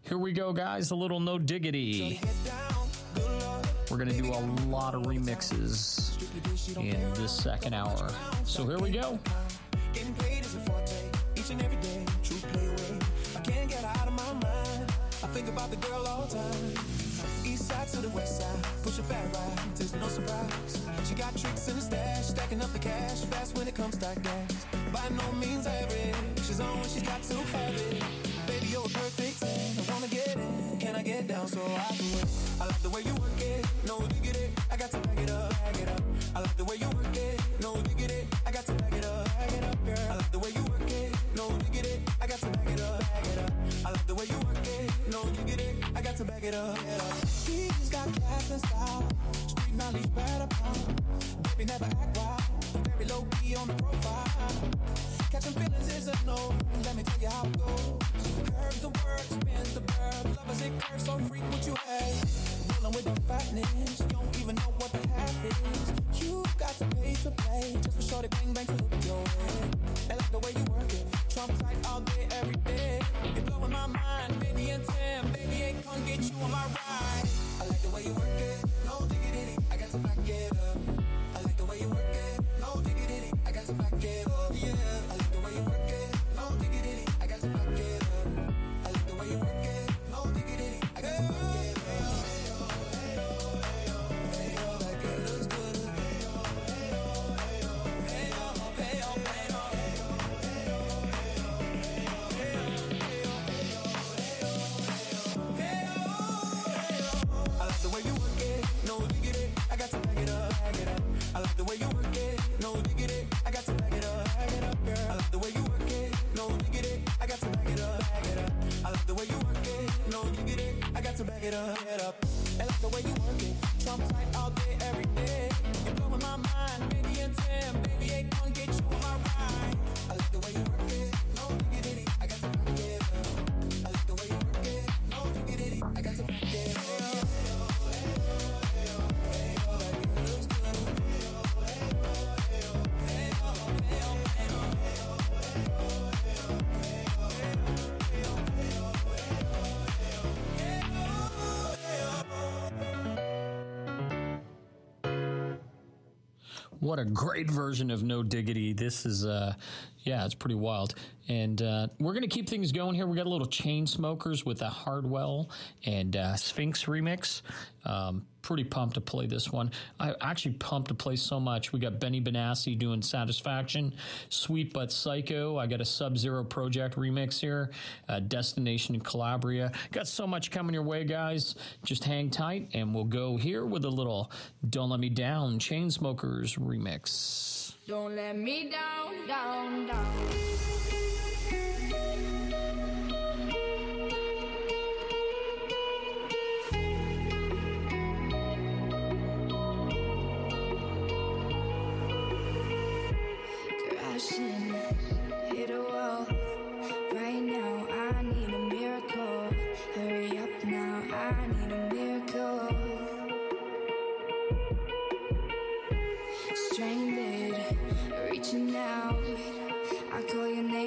Here we go, guys. A little No Diggity. We're going to do a lot of remixes in this second hour. So here we go. Getting paid is a forte, each and every day, true play away. I can't get out of my mind, I think about the girl all the time. East side to the west side, push a fat ride, there's no surprise. She got tricks in the stash, stacking up the cash, fast when it comes to gas. By no means average, she's on when she's got to have it. Baby, you're a perfect 10, I wanna get in, can I get down so I can win? I like the way you work it, no diggity, I got to back it up, back it up. I like the way you work it, no diggity, I got to back it up, girl. I like the way you work it, no diggity, I got to back it up, back it up. I like the way you work it, no diggity, I got to back it up. She's got class and style, street knowledge better pound. Baby never act wild, very low key on the profile. Catching feelings is a no, let me tell you how it goes. Curves the word, spins the verb, love is it curves, so freak what you have. Rolling with the fatness, you don't even know what the half is. You got to pay to play, just for shorty bang bang to look your way. I like the way you work it, Trump tight all day, every day. You're blowing my mind, baby and Tim, baby ain't gonna get you on my ride. I like the way you work it, no diggity, I got to back it up. I like the way you work it, no diggity, I got to back it up, yeah. I like the way you work it, no diggity, I got to back it up. I like the way you work it, no diggity, I got to back it up. I like the way you work it, no diggity, I got to back it up, girl. I like the way you work it, no diggity, I got to back it up, I like the way you work it, no diggity, I got to back it up, I like the way you work it, Trump tight all day, every day. You're blowing my mind, baby and Tim, baby ain't gonna get you on my ride. I like the way you work it, no diggity, I got to back it up. I like the way you work it, no diggity, I got to back it up. What a great version of No Diggity. This is, it's pretty wild. And we're going to keep things going here. We got a little Chainsmokers with a Hardwell and Sphinx remix. Pretty pumped to play this one. I actually pumped to play so much. We got Benny Benassi doing Satisfaction, Sweet But Psycho. I got a Sub-Zero Project remix here, Destination in Calabria. Got so much coming your way, guys. Just hang tight, and we'll go here with a little Don't Let Me Down Chainsmokers remix. Don't let me down, down, down. Hit a wall right now. I need a miracle. Hurry up now. I need a miracle. Stranded, reaching out. I call your name.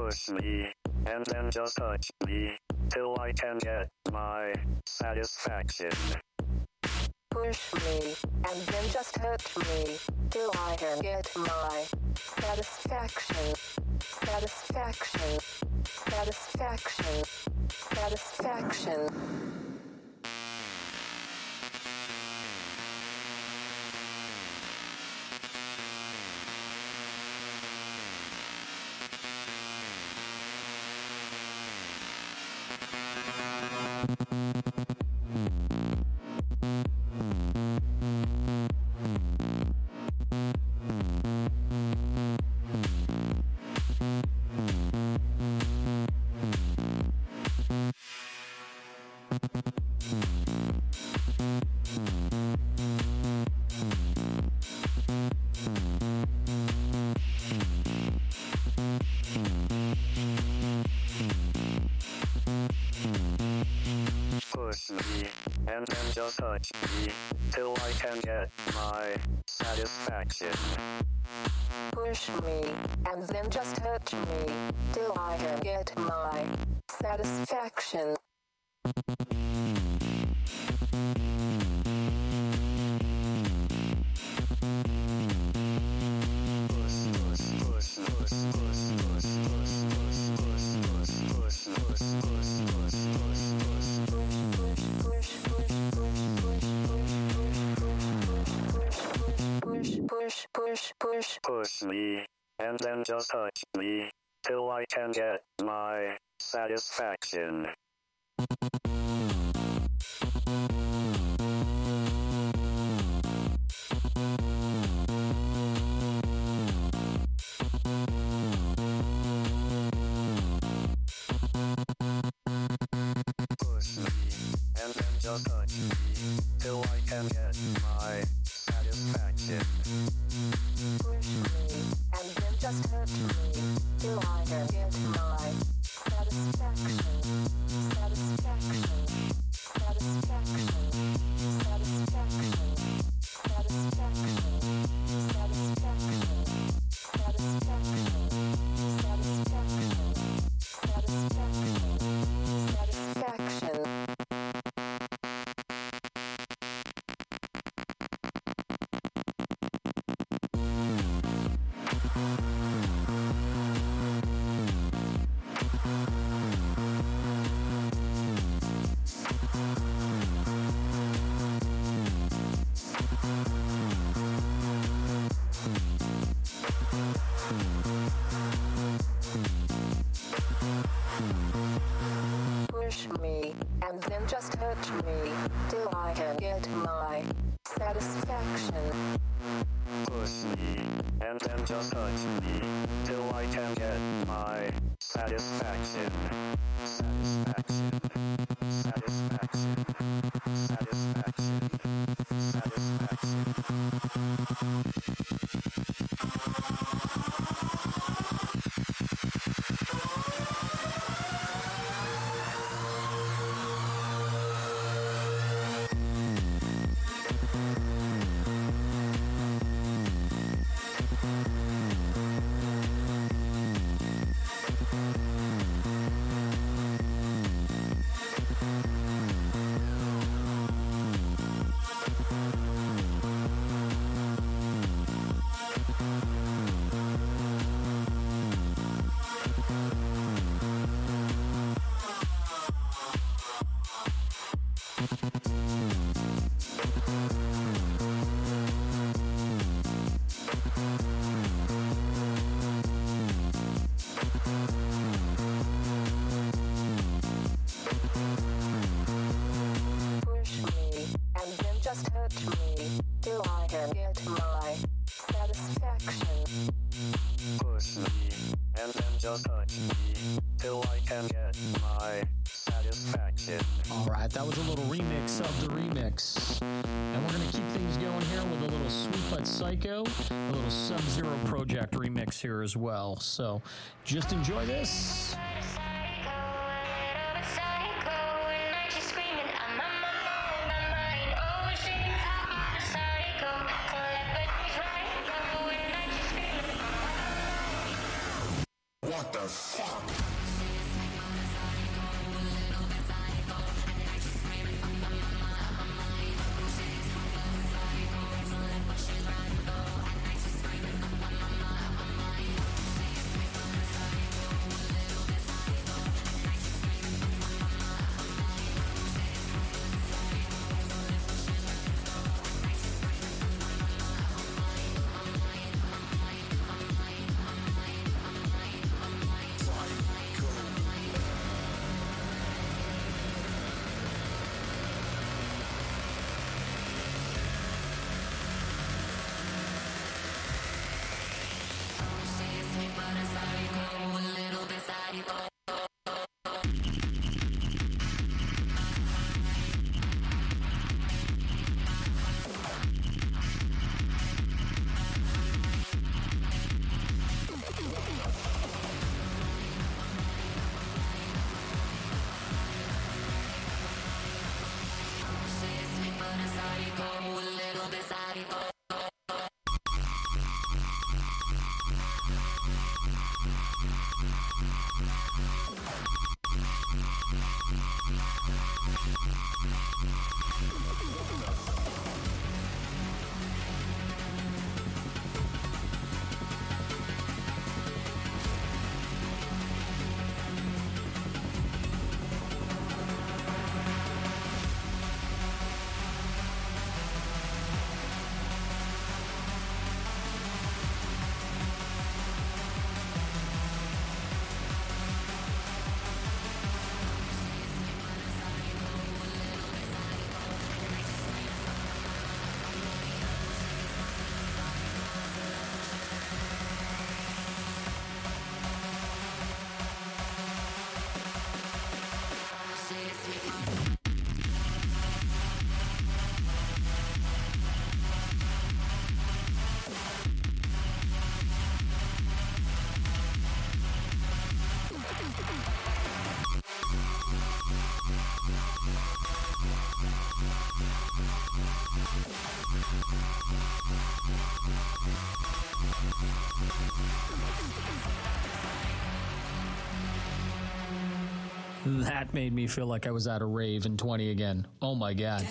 Push me, and then just touch me, till I can get my satisfaction. Push me, and then just touch me, till I can get my satisfaction. Satisfaction. Satisfaction. Satisfaction. Push me, and then just touch me, till I can get my satisfaction. Push me, and then just touch me, till I can get my satisfaction. Push me, and then just touch me, till I can get my satisfaction. Push me, and then just touch me, till I can get my satisfaction. Push me, and then just touch me, till I can get my satisfaction. Satisfaction. Satisfaction. Satisfaction. Satisfaction. Satisfaction. Satisfaction. Satisfaction. Push me, and then just touch me, till I can get my satisfaction. Push me, and then just touch me, till I can get my satisfaction. Satisfaction. Satisfaction. Satisfaction. Push me, and then just touch me, till I can get my satisfaction. Push me, and then just touch me, till I can get my satisfaction. All right, that was a little remix of the remix. And we're going to keep things going here with a little Sweet But Psycho, a little Sub-Zero Project remix here as well. So just enjoy this. What the fuck? That made me feel like I was at a rave in 20 again. Oh my God.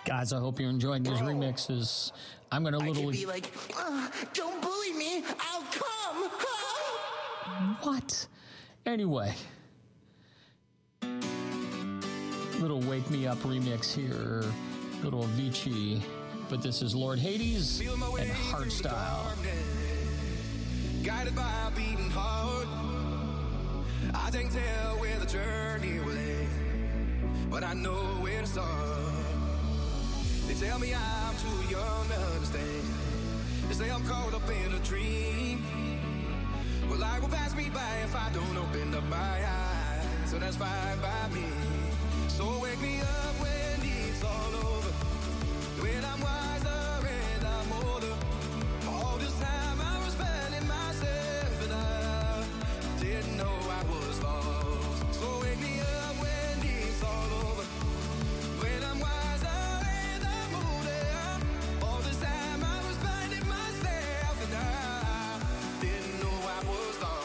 Guys, I hope you're enjoying these remixes. I'm going to I could literally... be like, don't bully me, I'll come. What? Anyway. Little Wake Me Up remix here. Little Avicii. But this is Lord Hades and Hardstyle. Guided by a beating heart, I can't tell where the journey will end, but I know where to start. They tell me I'm too young to understand. They say I'm caught up in a dream. Well, life will pass me by if I don't open up my eyes, so that's fine by me. So wake me up when it's all over, when I'm wiser and I'm older. All this time I was finding myself and I didn't know I was lost. So wake me up when it's all over, when I'm wiser and I'm older. All this time I was finding myself and I didn't know I was lost.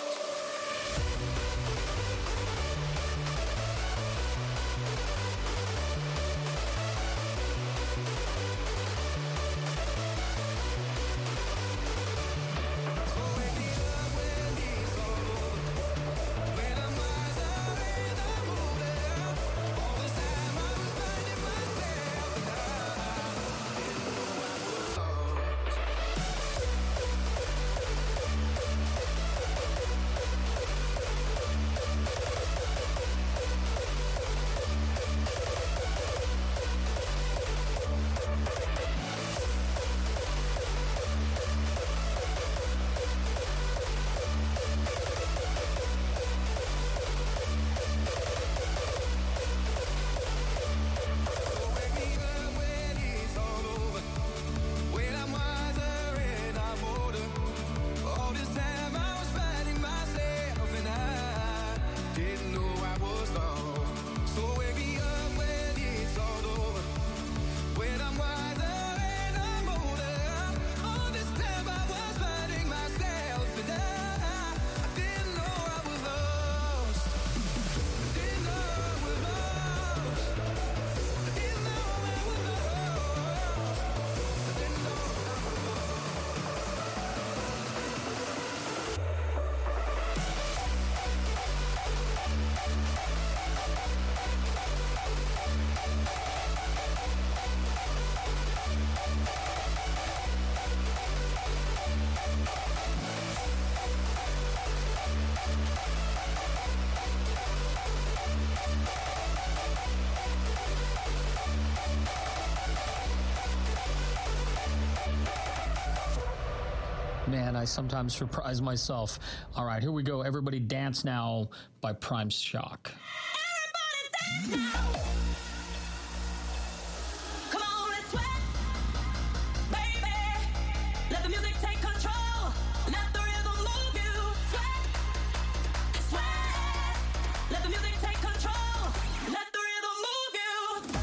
Man, I sometimes surprise myself. All right, here we go. Everybody Dance Now by Prime Shock. Everybody dance now. Come on, let's sweat. Baby, let the music take control. Let the rhythm move you. Sweat, sweat. Let the music take control. Let the rhythm move you.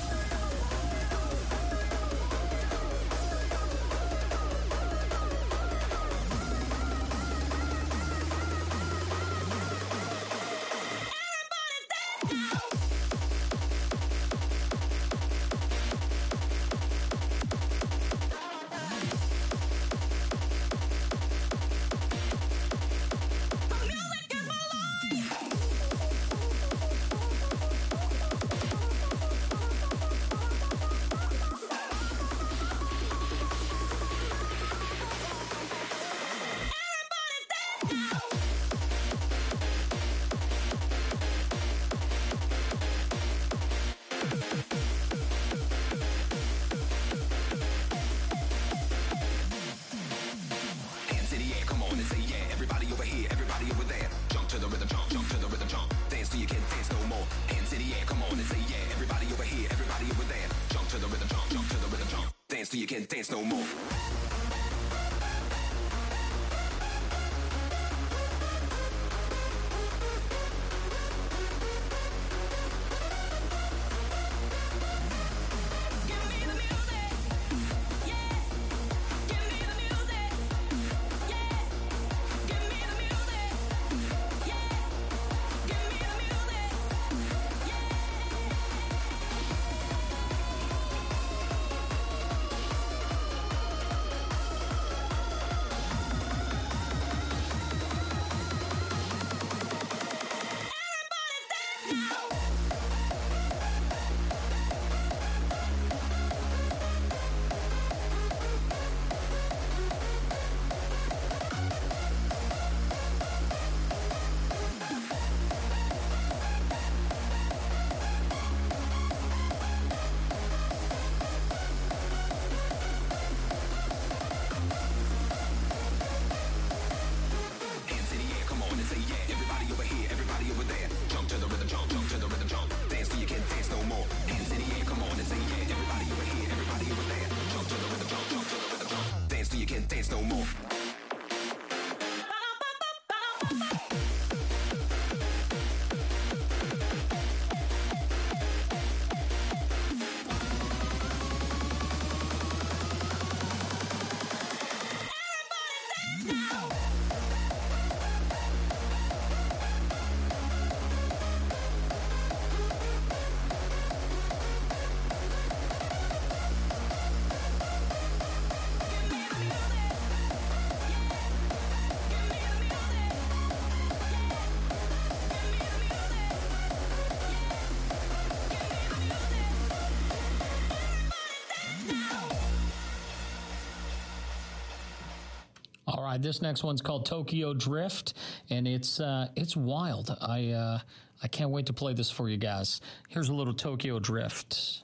So you can't dance no more. All right, this next one's called Tokyo Drift, and it's wild. I can't wait to play this for you guys. Here's a little Tokyo Drift.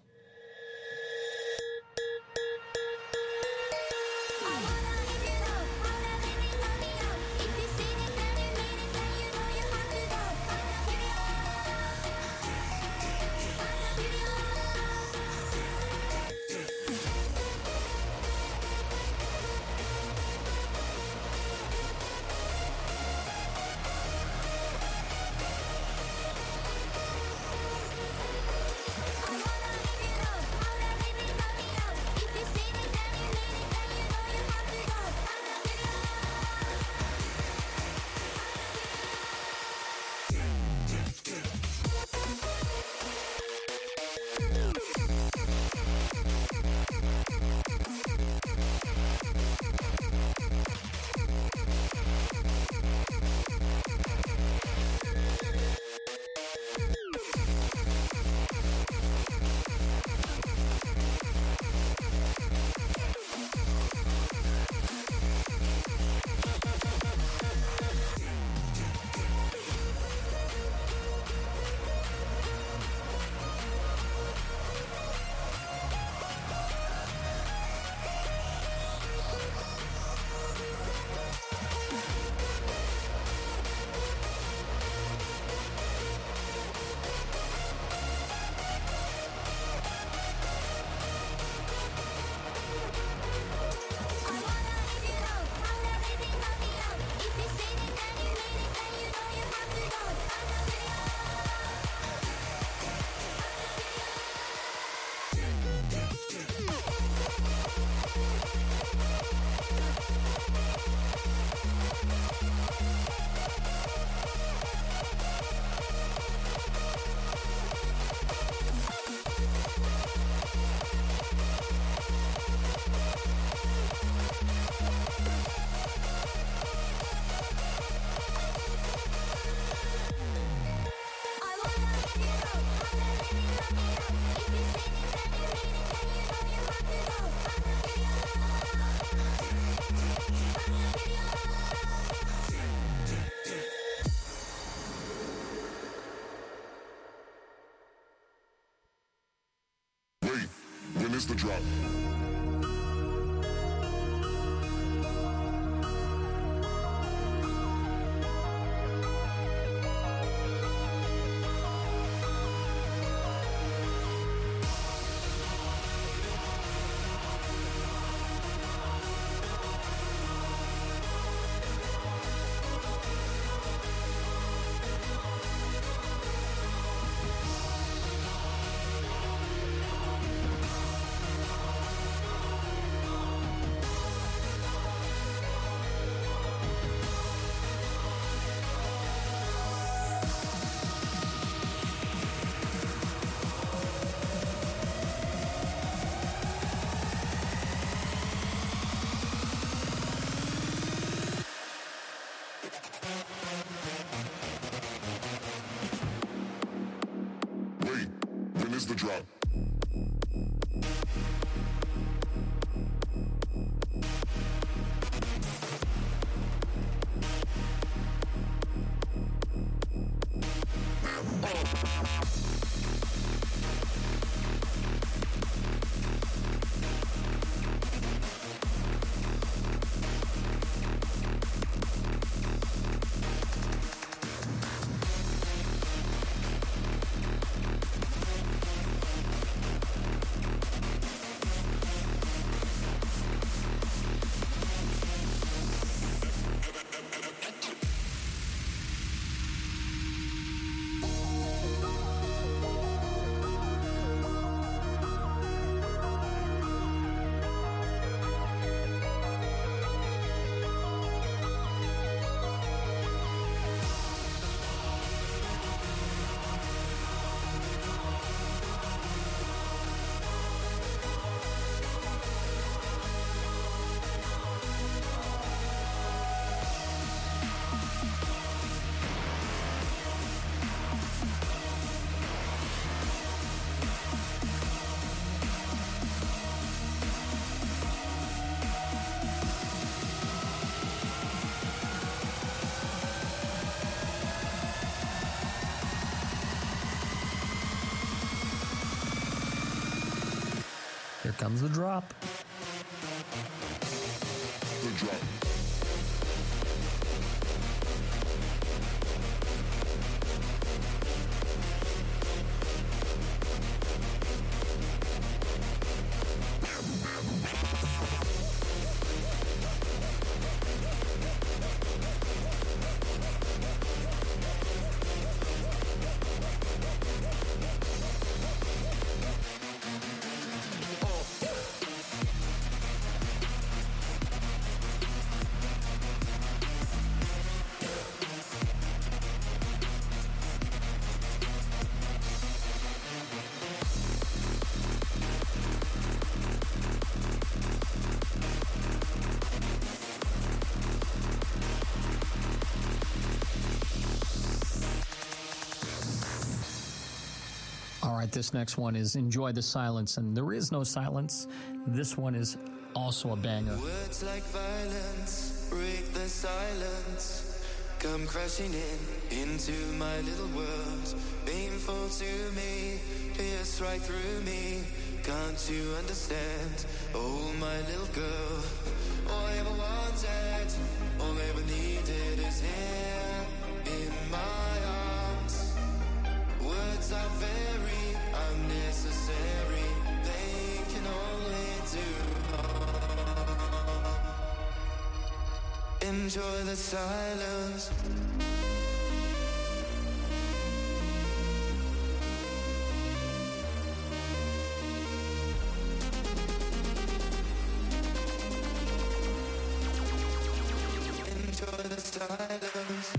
When is the drop? Here comes the drop. The drop. All right, this next one is Enjoy the Silence, and there is no silence. This one is also a banger. Words like violence break the silence. Come crashing into my little world. Painful to me, pierce right through me. Can't you understand? Oh, my little girl. All I ever wanted, all I ever needed is here in my arms. Words are very unnecessary. They can only do harm. Enjoy the silence. Enjoy the silence.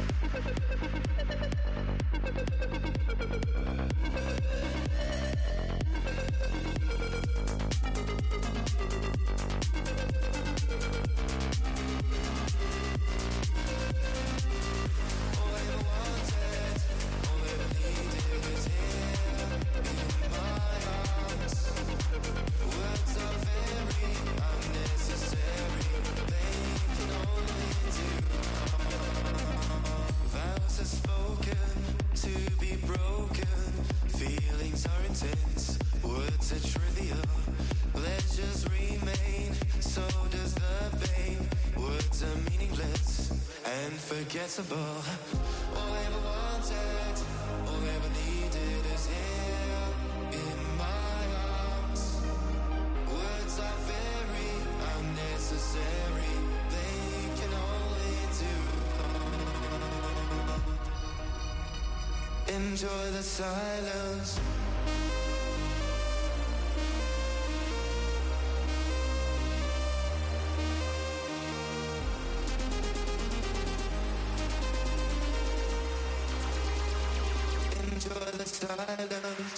Forgettable. All I ever wanted, all I ever needed is here in my arms. Words are very unnecessary. They can only do harm. Enjoy the silence. Enjoy the silence.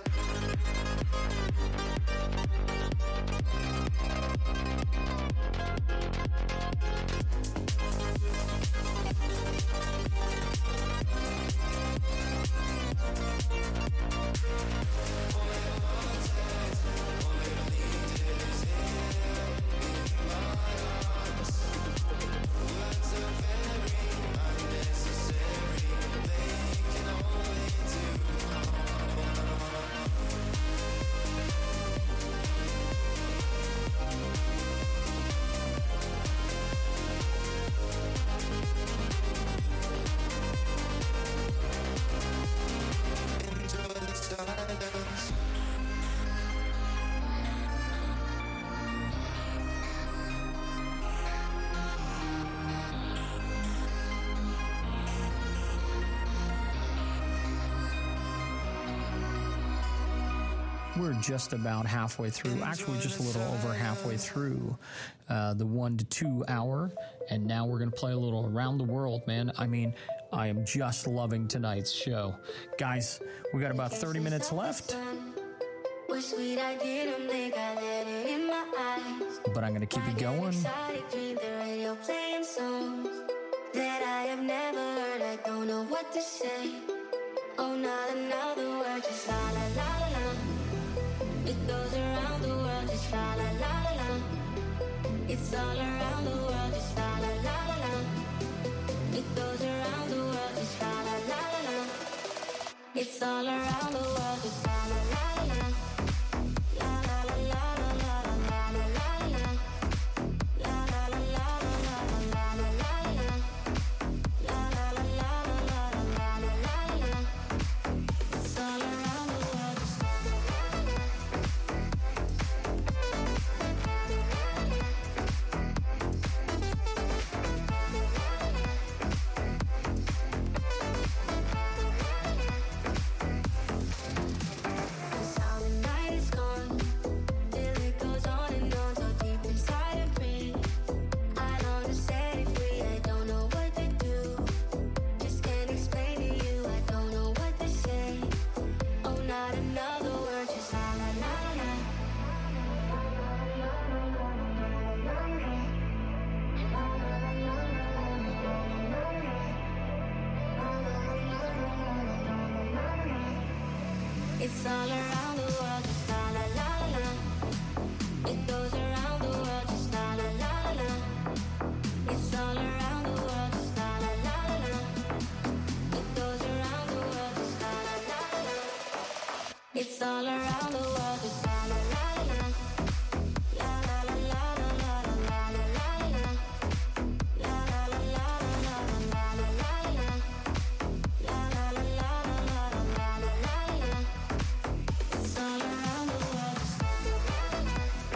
We're just about halfway through, actually just a little over halfway through the 1 to 2 hour, and now we're going to play a little Around the World, man. I mean, I am just loving tonight's show. Guys, we got about 30 minutes left. Was sweet, I didn't think I let it in my eyes. But I'm going to keep it going. Exotic dream, the radio playing songs that I have never heard. I don't know what to say. Oh, not another word, just la la la la la. It goes around the world, just la la la la la. It's all around the world, just la la la la la. It goes around the world, just la la la la la. It's all around the world, just la la la la la. La la la la. It's all around the world, just la la la la. It goes around the world, just la la la la. It's all around the world, just la la la la. It goes around the world, just la la la la. It's all around the world, just la la la la. La la la la la la la la la la. La la la la la la la la la. La la la la la la la la la. It's all around the world, just la la la la.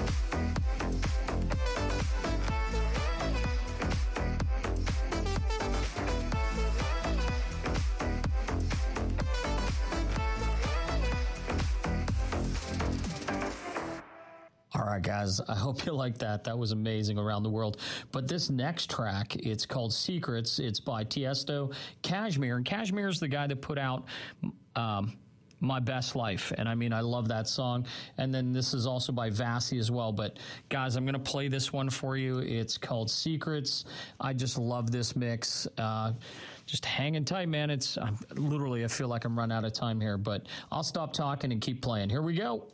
All right, guys, I hope you like that. That was amazing around the world. But this next track, it's called Secrets. It's by Tiesto, Kashmir. And Kashmir is the guy that put out My Best Life. And I mean, I love that song. And then this is also by Vassy as well. But guys, I'm going to play this one for you. It's called Secrets. I just love this mix. Just hanging tight, man. I feel like I'm running out of time here, but I'll stop talking and keep playing. Here we go.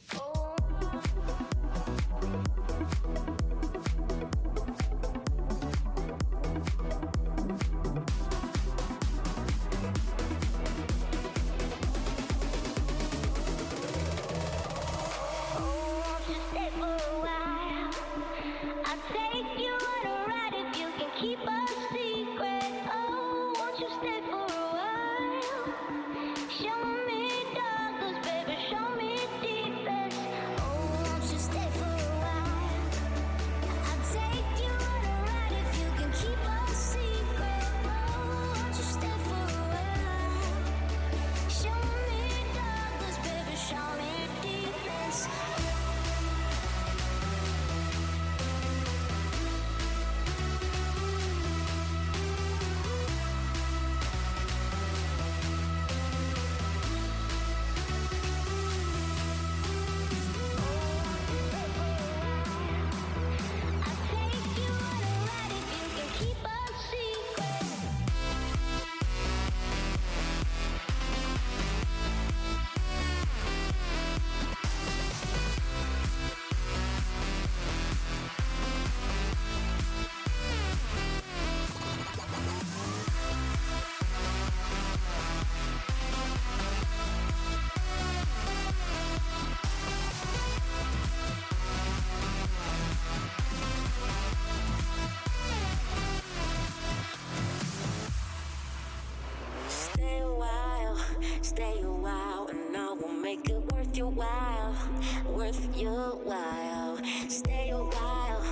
Stay a while, and I will make it worth your while. Worth your while. Stay a while,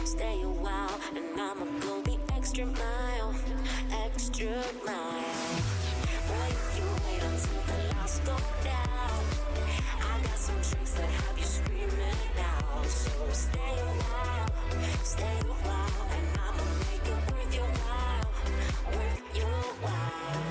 and I'ma go the extra mile. Extra mile. Boy, if you wait until the lights go down, I got some tricks that have you screaming out. So stay a while, and I'ma make it worth your while. Worth your while.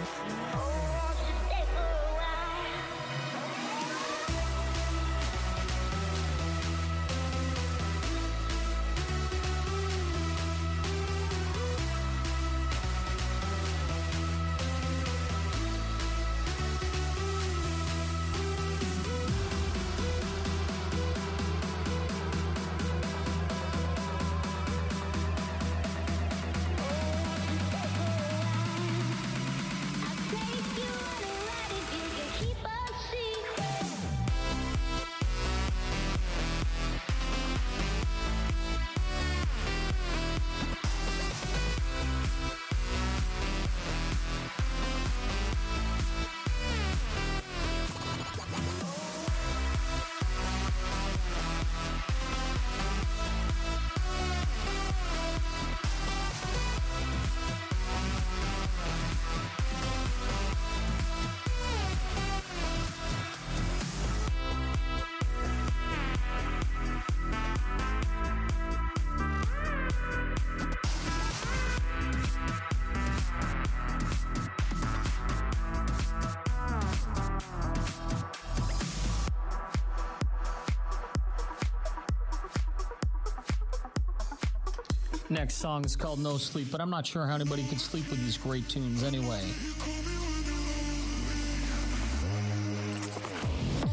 Next song is called No Sleep, but I'm not sure how anybody could sleep with these great tunes anyway.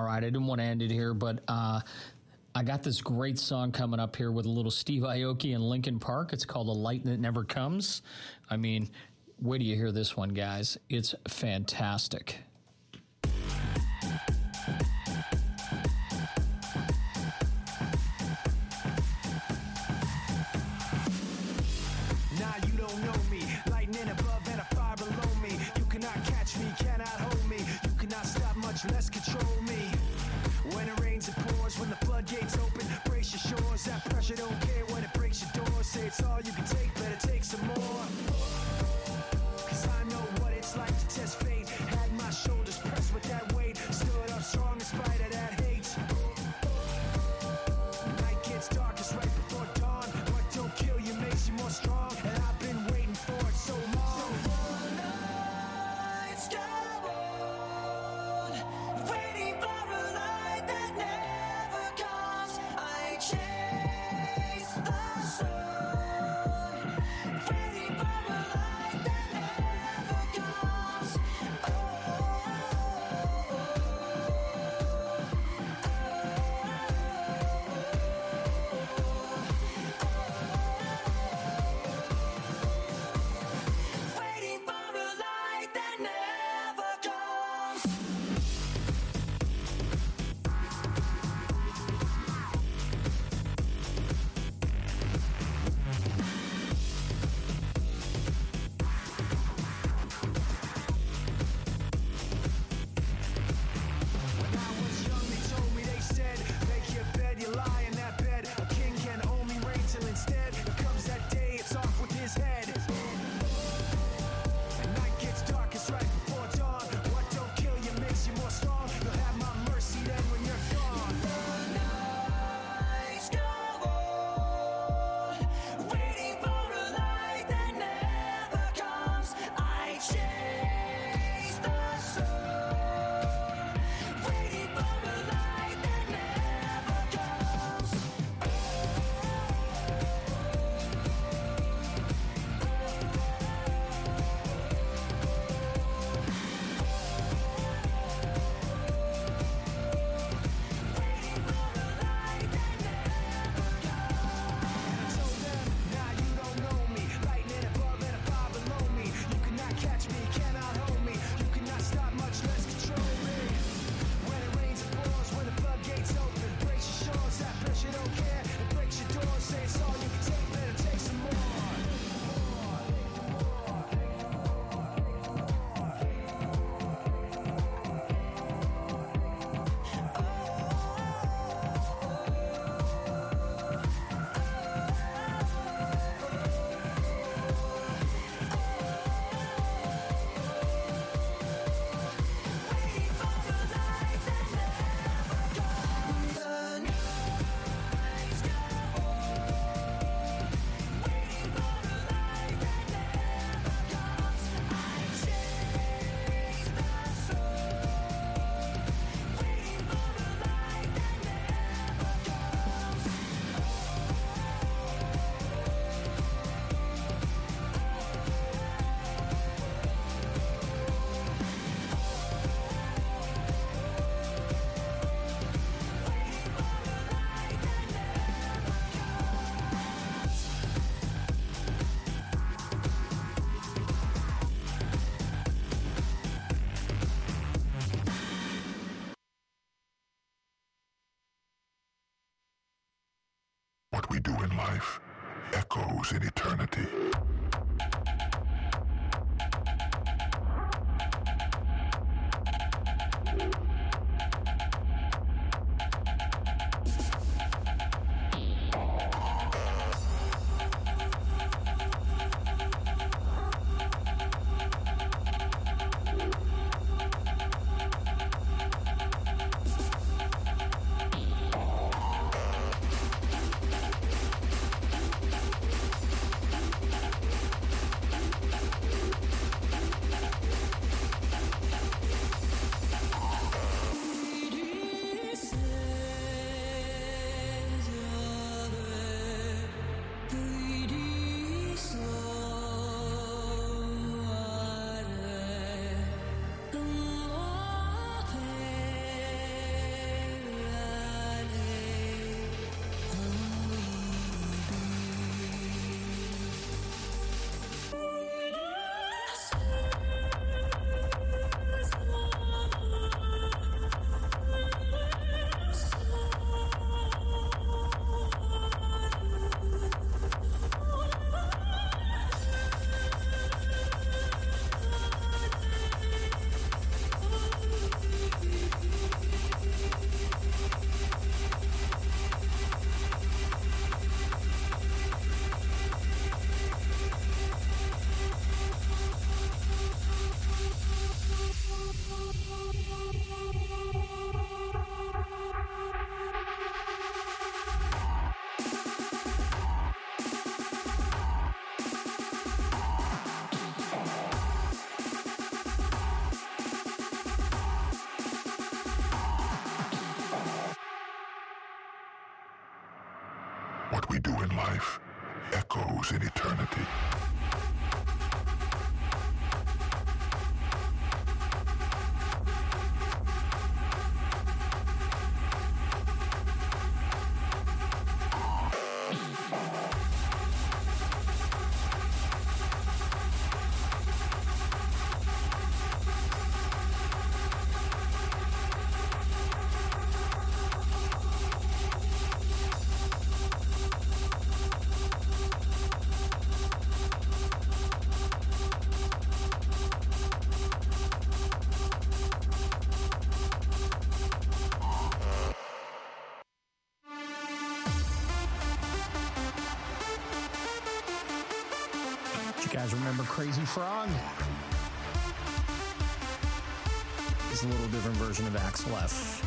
right, I didn't want to end it here, but I got this great song coming up here with a little Steve Aoki and Linkin Park. It's called A Light That Never Comes. I mean, wait till you hear this one, guys. It's fantastic. Nah, you don't know me. Lightning above and a fire below me. You cannot catch me, cannot hold me. You cannot stop, much less control me. When it rains, it pours. When the floodgates open, brace your shores. That pressure don't care when it breaks your door. Say it's all you can take, better take some more. Cause I know what it's like to test fate. Had my shoulders pressed with that weight. Stood up strong in spite of that hate. Night gets darkest right before dawn. What don't kill you makes you more strong. And I've been waiting for it so long. Nights go on, waiting for a light that never comes. I chase the sun, waiting for a light that never comes. Waiting for a light that never comes. When I was young, they told me, they said, make your bed, you lie in that bed. A king can only reign till instead it comes that day, it's off with his head. And night gets darkest right before dawn. What don't kill you makes you more strong. You'll have my mercy then when you're gone. Nights go on, waiting for a light that never comes. I chase the sun, waiting for a light that never comes. Told them, nah, you don't know me. Lightning above and a fire below me. You cannot catch me, cannot hold me. You cannot stop, much less control me. When it rains, it pours. When the floodgates open, brace your shores. That pressure don't care. It breaks your doors. Say it's all you can take, better take some more. What we do in life echoes in eternity. What we do in life echoes in eternity. You guys remember Crazy Frog? It's a little different version of Axel F.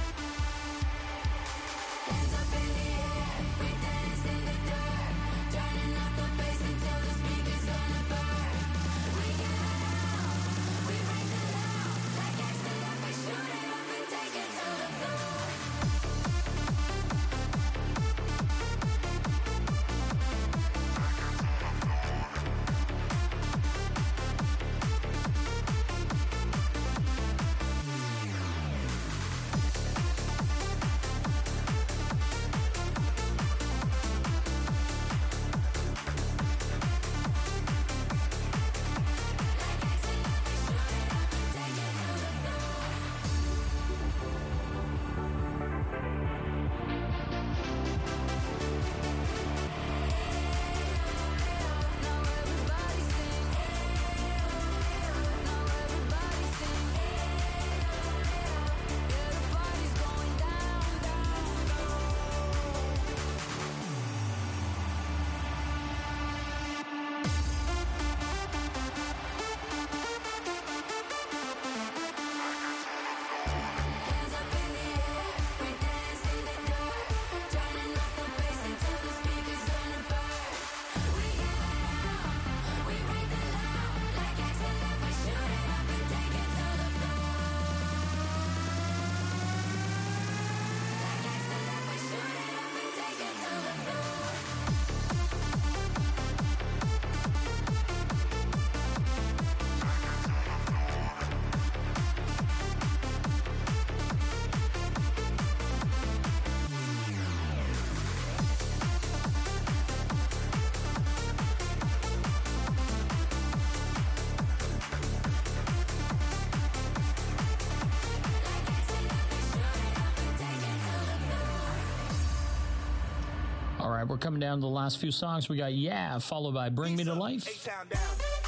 All right, we're coming down to the last few songs. We got Yeah, followed by Bring Me to Life. A-Town down.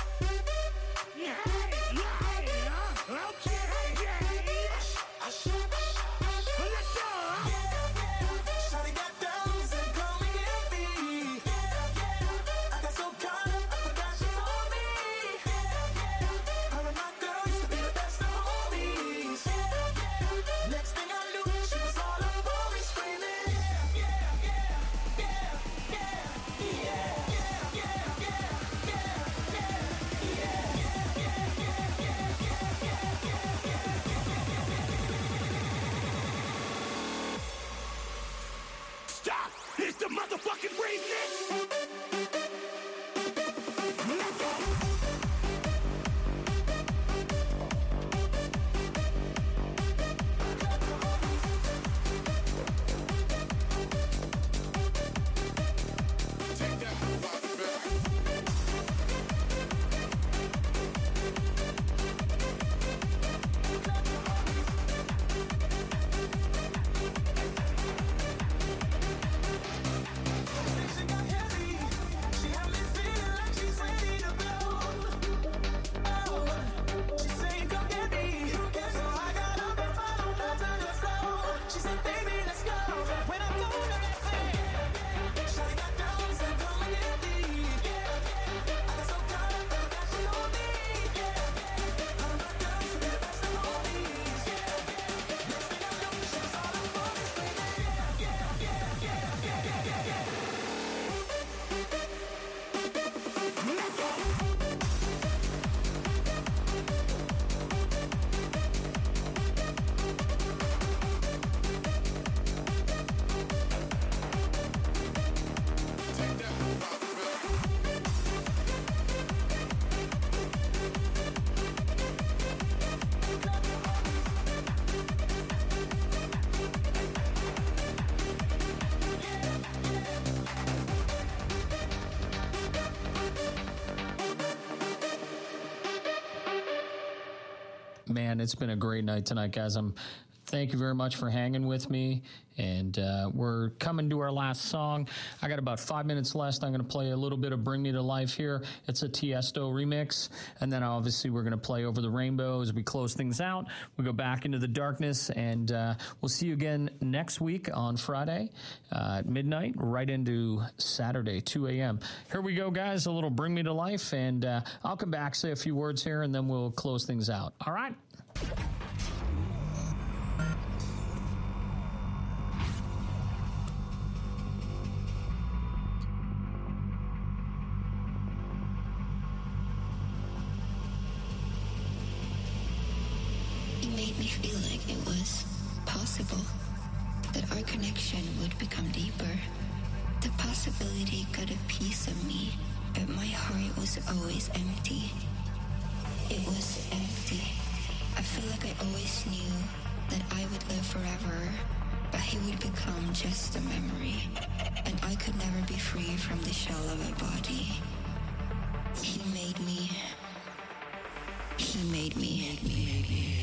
Yeah, okay, let's go. Shawty got diamonds and come and get me. I got so caught up, I forgot she told me. Her and my girl used to be the best of homies. Next thing I knew, she was all up on me screaming. Man, it's been a great night tonight, guys. Thank you very much for hanging with me. And we're coming to our last song. I got about 5 minutes left. I'm going to play a little bit of Bring Me to Life here. It's a Tiesto remix. And then obviously we're going to play Over the Rainbow as we close things out. We go back into the darkness, and we'll see you again next week on Friday at midnight, right into Saturday, 2 a.m. Here we go, guys. A little Bring Me to Life. And I'll come back, say a few words here, and then we'll close things out. All right? Made me feel like it was possible, that our connection would become deeper. The possibility got a piece of me, but my heart was always empty. It was empty. I feel like I always knew that I would live forever, but he would become just a memory, and I could never be free from the shell of a body. He made me. He made me.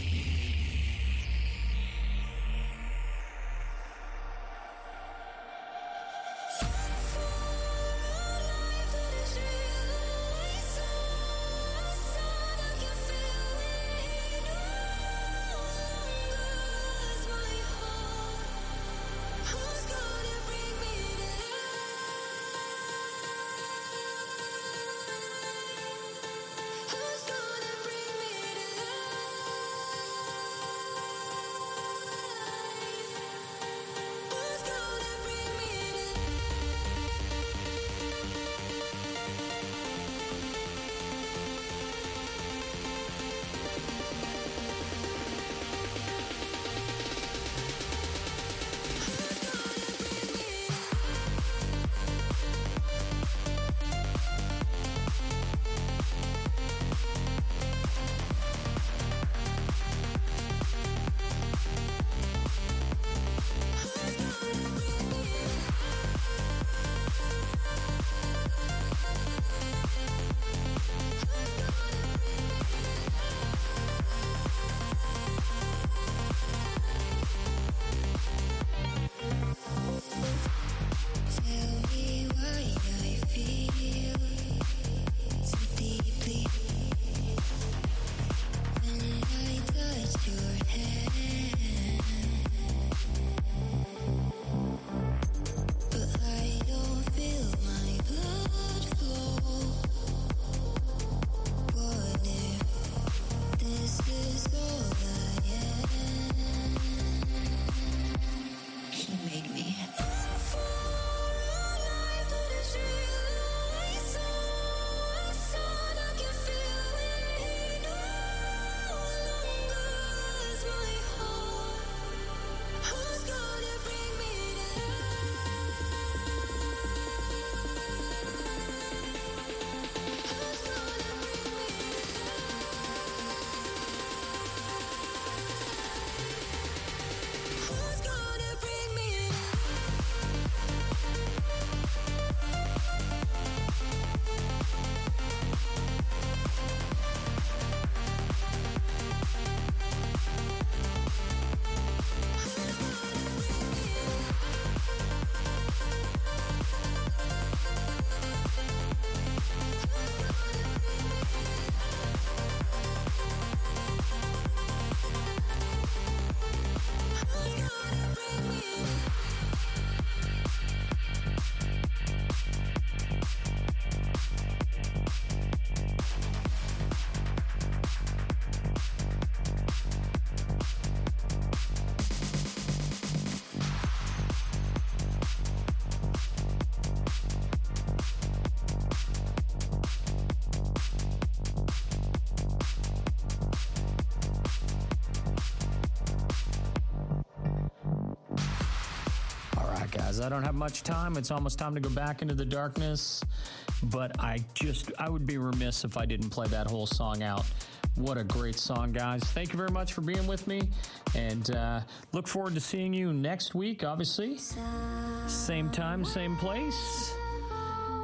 Guys, I don't have much time. It's almost time to go back into the darkness, but I would be remiss if I didn't play that whole song out. What a great song, guys. Thank you very much for being with me, and look forward to seeing you next week, obviously. Same time, same place.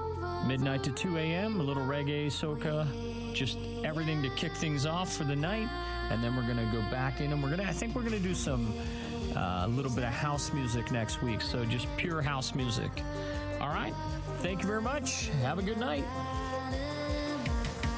midnight to 2 a.m., a little reggae, soca, just everything to kick things off for the night. And then we're going to go back in, and I think we're going to do some, a little bit of house music next week. So just pure house music. All right. Thank you very much. Have a good night.